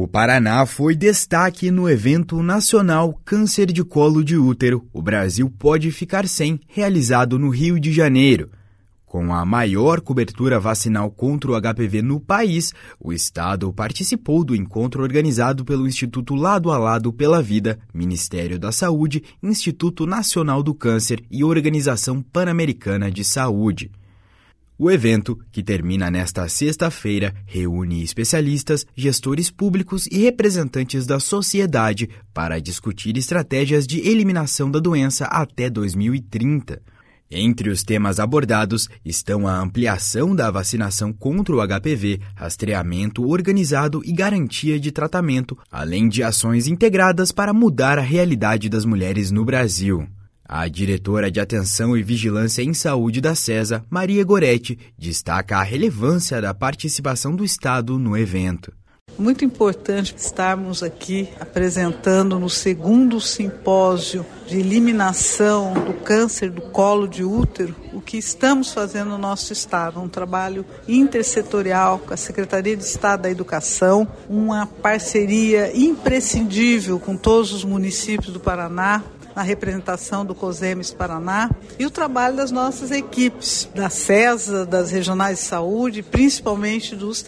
O Paraná foi destaque no evento nacional Câncer de Colo de Útero, o Brasil pode ficar sem, realizado no Rio de Janeiro. Com a maior cobertura vacinal contra o HPV no país, o estado participou do encontro organizado pelo Instituto Lado a Lado pela Vida, Ministério da Saúde, Instituto Nacional do Câncer e Organização Pan-Americana de Saúde. O evento, que termina nesta sexta-feira, reúne especialistas, gestores públicos e representantes da sociedade para discutir estratégias de eliminação da doença até 2030. Entre os temas abordados estão a ampliação da vacinação contra o HPV, rastreamento organizado e garantia de tratamento, além de ações integradas para mudar a realidade das mulheres no Brasil. A diretora de Atenção e Vigilância em Saúde da SESA, Maria Goretti, destaca a relevância da participação do Estado no evento. Muito importante estarmos aqui apresentando no segundo simpósio de eliminação do câncer do colo de útero o que estamos fazendo no nosso estado, um trabalho intersetorial com a Secretaria de Estado da Educação, uma parceria imprescindível com todos os municípios do Paraná, na representação do COSEMES Paraná e o trabalho das nossas equipes, da SESA, das regionais de saúde, principalmente dos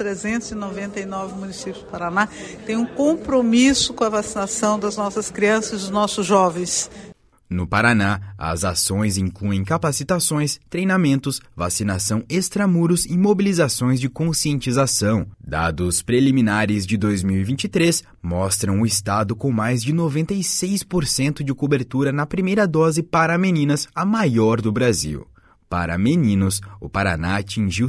399 municípios do Paraná, tem um compromisso com a vacinação das nossas crianças e dos nossos jovens. No Paraná, as ações incluem capacitações, treinamentos, vacinação extramuros e mobilizações de conscientização. Dados preliminares de 2023 mostram o estado com mais de 96% de cobertura na primeira dose para meninas, a maior do Brasil. Para meninos, o Paraná atingiu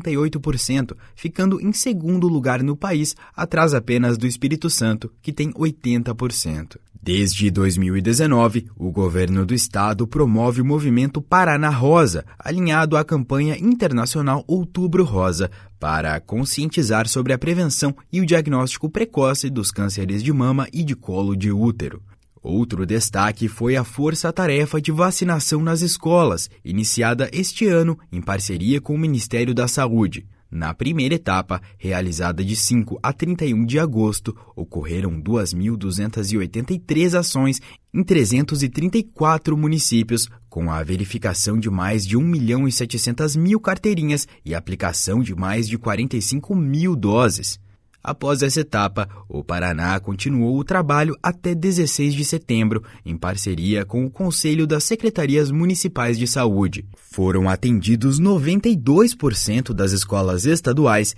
78%, ficando em segundo lugar no país, atrás apenas do Espírito Santo, que tem 80%. Desde 2019, o governo do estado promove o movimento Paraná Rosa, alinhado à campanha internacional Outubro Rosa, para conscientizar sobre a prevenção e o diagnóstico precoce dos cânceres de mama e de colo de útero. Outro destaque foi a Força-Tarefa de Vacinação nas Escolas, iniciada este ano em parceria com o Ministério da Saúde. Na primeira etapa, realizada de 5 a 31 de agosto, ocorreram 2.283 ações em 334 municípios, com a verificação de mais de 1.700.000 carteirinhas e aplicação de mais de 45.000 doses. Após essa etapa, o Paraná continuou o trabalho até 16 de setembro, em parceria com o Conselho das Secretarias Municipais de Saúde. Foram atendidos 92% das escolas estaduais,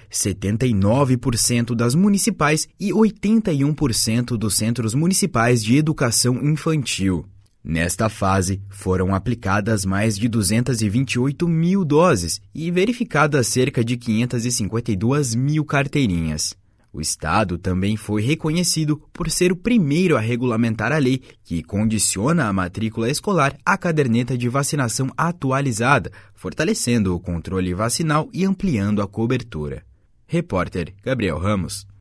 79% das municipais e 81% dos centros municipais de educação infantil. Nesta fase, foram aplicadas mais de 228.000 doses e verificadas cerca de 552.000 carteirinhas. O estado também foi reconhecido por ser o primeiro a regulamentar a lei que condiciona a matrícula escolar à caderneta de vacinação atualizada, fortalecendo o controle vacinal e ampliando a cobertura. Repórter Gabriel Ramos.